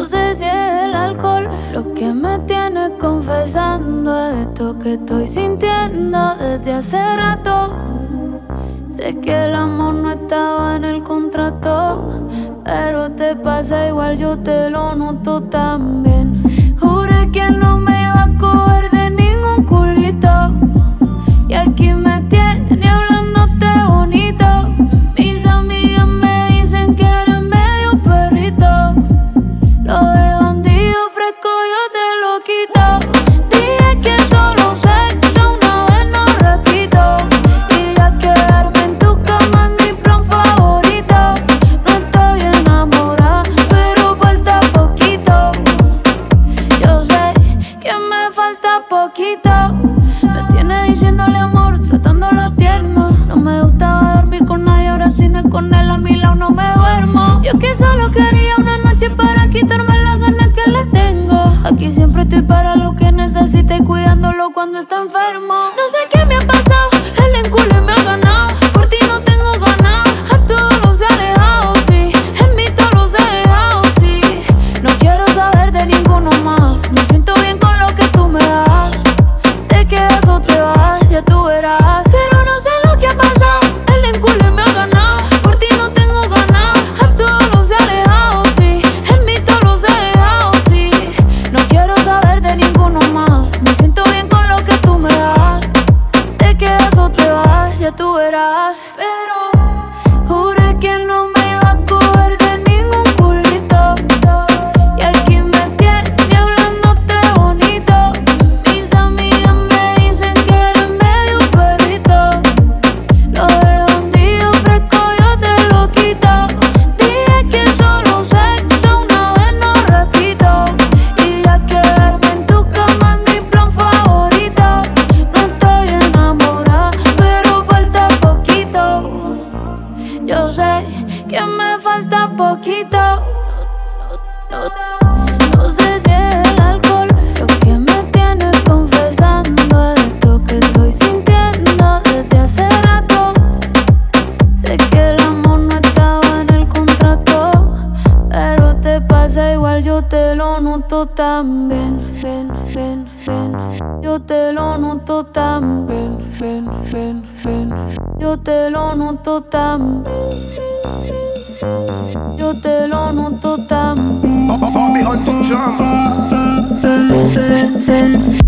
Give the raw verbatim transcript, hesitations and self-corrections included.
sé si es el alcohol lo que me tiene confesando esto que estoy sintiendo desde hace rato. Sé que el amor no estaba en el contrato, pero te pasa igual, yo te lo noto también. Juré que no me iba a coger de ningún culito, y aquí me tiene hablándote bonito. Mis amigas me dicen que eres medio perrito, lo de bandido fresco yo te lo quito. Dije que solo sexo una vez, no repito, y ya quedarme en tu cama es mi plan favorito. No estoy enamorada, pero falta poquito. Yo sé que me falta poquito. Me tiene diciéndole amor, tratándolo tierno. No me gustaba dormir con nadie, ahora si no es con él a mi lado no me duermo. Yo que solo quería una noche para quitarme las ganas que le tengo. Aquí siempre estoy para lo que necesite, cuidándolo cuando está enfermo. No sé qué me ha pasado, el enculo me ha ganado. Por ti no tengo ganas, a todos los he alejado, sí. En mí todos los he dejado, sí. No quiero saber de ninguno más. Me siento bien con lo que tú me das. Te quedas o te vas, ya tú verás. Pero no sé lo que ha pasado, el enculo me ha ganado. Por ti no tengo ganas, a todos los he alejado, sí. En mí todos los he dejado, sí. No quiero saber de ninguno más. Me siento bien con lo que tú me das. Te quedas o te vas, ya tú verás. Pero juré que no me iba a coger de ningún culito, y aquí me tiene hablándote bonito. Mis amigas me dicen que eres medio perrito, lo de bandido fresco yo te lo quito. Dije que solo sexo una vez, no repito, y ya quedarme en tu cama es mi plan favorito. No estoy enamorada, pero falta poquito. Yo sé que me falta poquito. No, no, no sé si es el alcohol lo que me tiene confesando esto que estoy sintiendo desde hace rato. Sé que el amor no estaba en el contrato, pero te pasa igual, yo te lo noto también. Ven, ven, ven. Yo te lo noto también. Ven, ven, ven. Yo te lo noto también. Yo te lo noto también. Bobby on the drums. Ven, ven, ven.